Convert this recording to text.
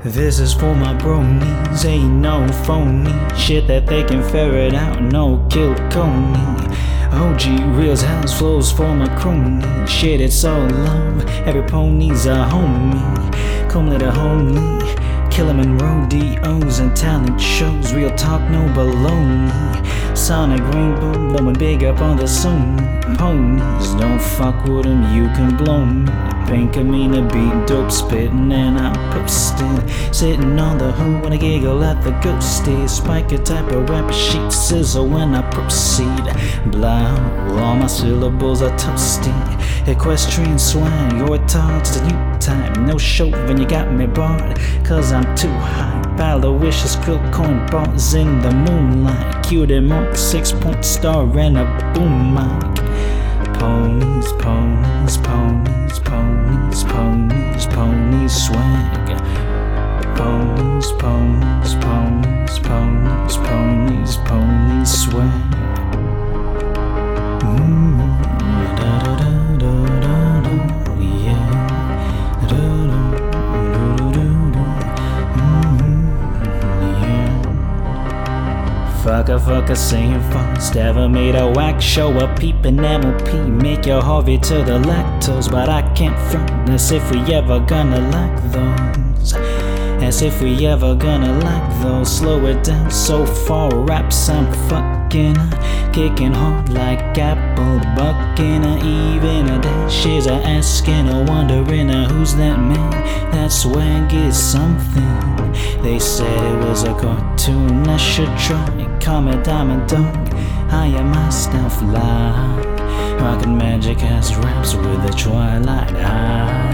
This is for my bronies, ain't no phony shit that they can ferret out, no kill Coney. OG reels house flows for my crony. Shit, it's all love, every pony's a homie. Come let a homely, kill 'em in rodeos and talent shows. Real talk, no baloney. Sonic rainbow, blowing big up on the sun. Ponies, don't fuck with 'em, you can blow me. Pink Amina beat, dope spittin' and I'm posted. Sitting on the hood when I giggle at the ghosty. Spike a type of rapper sheet sizzle when I proceed. Blow, all my syllables are toasty. Equestrian swag, your thoughts the new type. No show when you got me barred, cause I'm too high. Aloysius cook coin bars in the moonlight. Cutie mark, 6-point star and a boom mic. Ponies, ponies, ponies, ponies, ponies, ponies swag. Ponies, ponies, ponies, ponies, ponies, ponies swag. Da da da da da da, yeah. Da da da da da, yeah. Fucker, saying fast. Ever made a whack show a peepin' MLP. Make your Harvey to the lactose, but I can't front. As if we ever gonna lack those. As if we ever gonna lack those. Slow it down so far, raps I'm fucking kicking hard like apple bucking. Even a dash is a asking, a wondering who's that man. That swag is something. They said it was a cartoon, I should try. Comet Diamond Dog, I am myself live. Rockin' Magic has raps with the Twilight High.